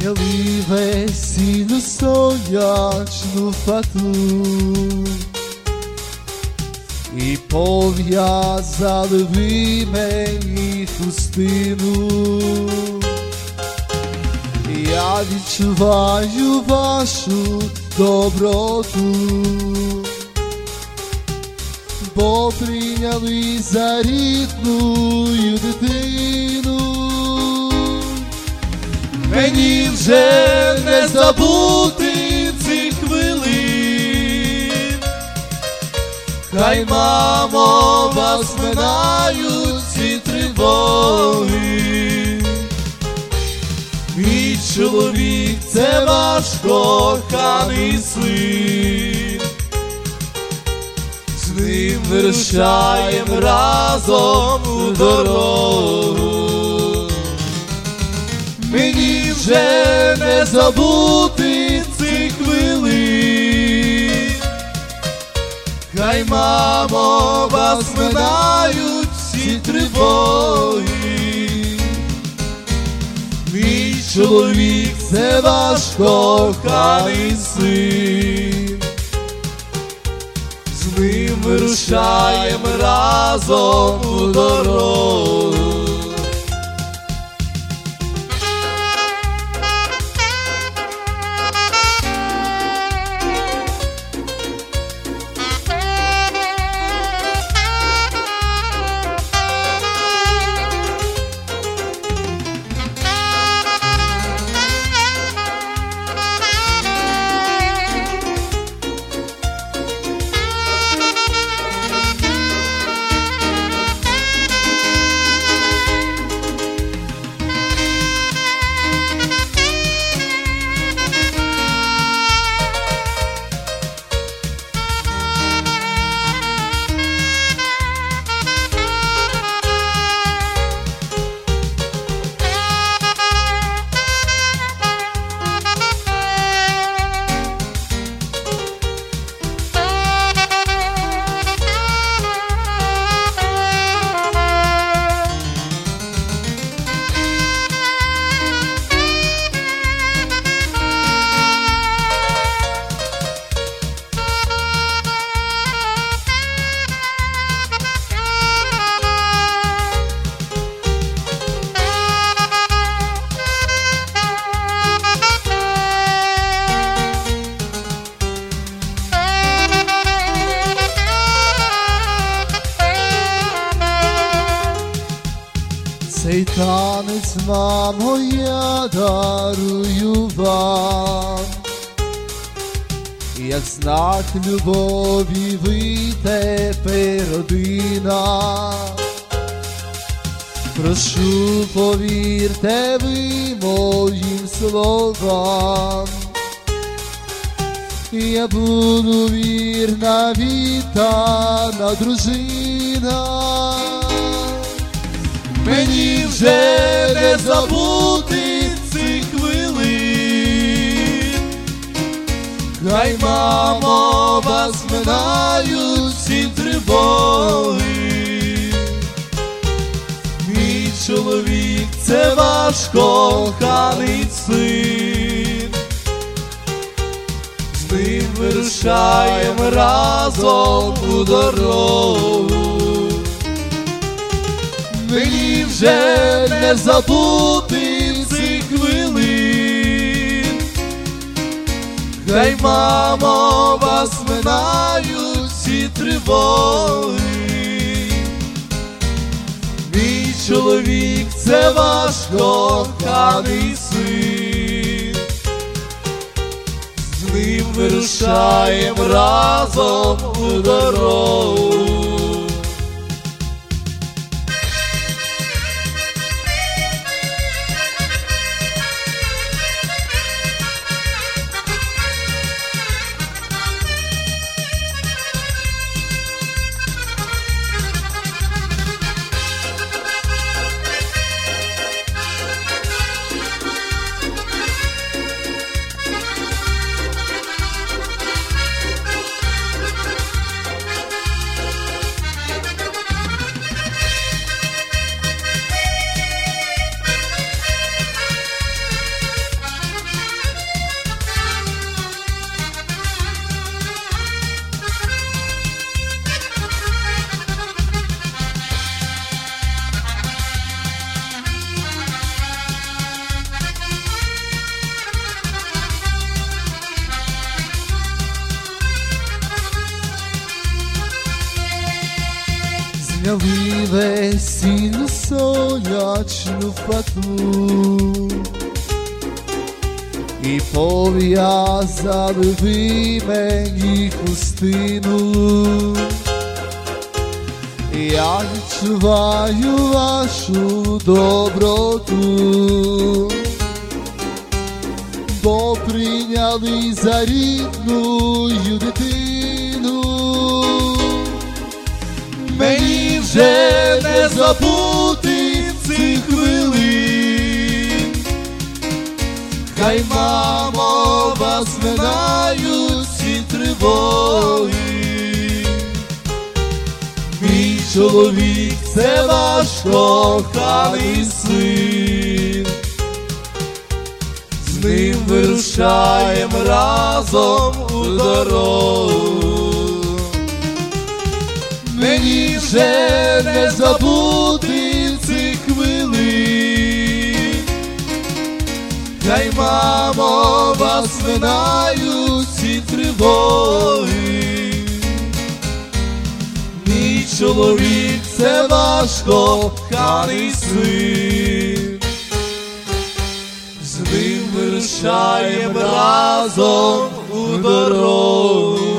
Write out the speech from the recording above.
Прийняли весільну сонячну фату і пов'язали ви мені хустину. Я відчуваю вашу доброту, бо прийняли за рідною дитину. Мені вже не забути цих хвилин, хай, мамо, вас минають ці тривоги. Мій чоловік – це ваш коханий син, з ним вирушаєм разом у дорогу. Мені вже не забути цих хвилин, хай, мамо, вас минають всі тривоги. Мій чоловік – це ваш коханий син, з ним вирушаєм разом у дорогу. Цей танець, мамо, я дарую вам, як знак любові ви тепер родина. Прошу, повірте ви моїм словам, я буду вірна, віддана дружина. Мені вже не забути цих хвилин, хай, мамо, вас минають всі тривоги. Мій чоловік – це ваш коханий син, з ним вирушаєм разом у дорогу. Мені вже не забути цих хвилин, хай, мамо, вас минають всі тривоги. Мій чоловік – це ваш коханий син, з ним вирушаєм разом у дорогу. Прийняли весільну сонячну фату і пов'язали ви мені хустину. Я відчуваю вашу доброту, бо прийняли за рідною дитину. Мені вже не забути цих хвилин, хай, мамо, вас минають ці тривоги. Мій чоловік – це ваш коханий син, з ним вирушаєм разом у дорогу. Мені вже не забути цих хвилин, хай, мамо, вас минають ці тривоги. Мій чоловік – це ваш коханий син, з ним вирушаєм разом у дорогу.